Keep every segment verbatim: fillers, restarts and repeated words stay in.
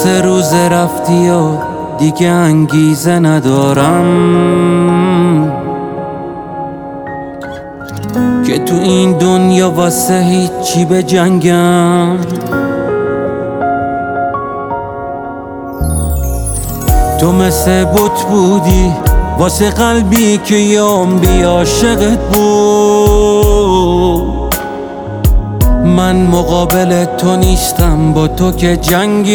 سه روز رفتی و دیگه انگیزه ندارم که تو این دنیا واسه هیچی به جنگم. تو مثل بت بودی واسه قلبی که یه عمری عاشقت بود. من مقابل تو نیستم، با تو که جنگی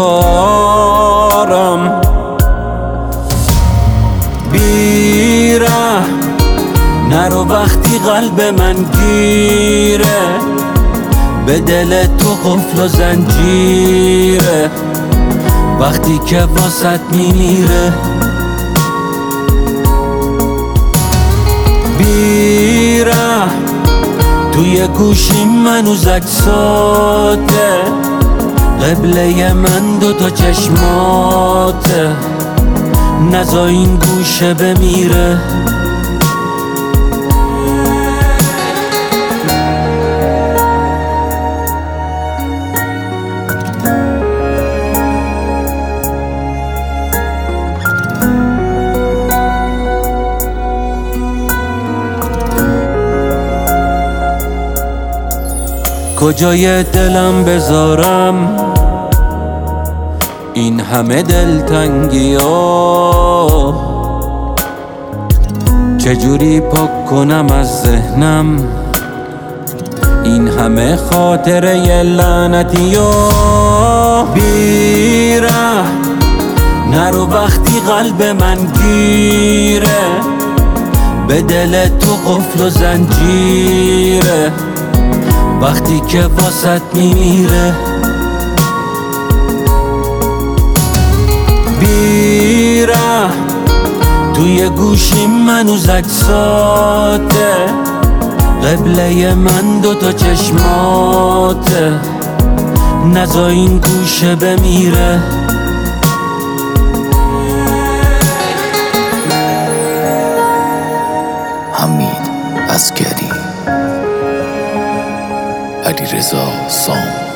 ندارم. بیره نرو وقتی قلب من گیره، به دل تو قفل و زنجیره وقتی که واسط میمیره. بیره توی گوشیم منوز عکساته، قبله من دوتا چشماته، نزا این گوشه بمیره. کجای دلم بذارم این همه دلتنگی ها؟ چجوری پاک کنم از ذهنم این همه خاطره لعنتی ها؟ بیره نرو وقتی قلب من گیره، به دل تو قفل و زنجیره وقتی که واسط میمیره. بیره توی گوشیم منوز عکساته، قبله من دوتا چشماته، نزا این گوشه بمیره. حمید عسکری، علیرضا سام.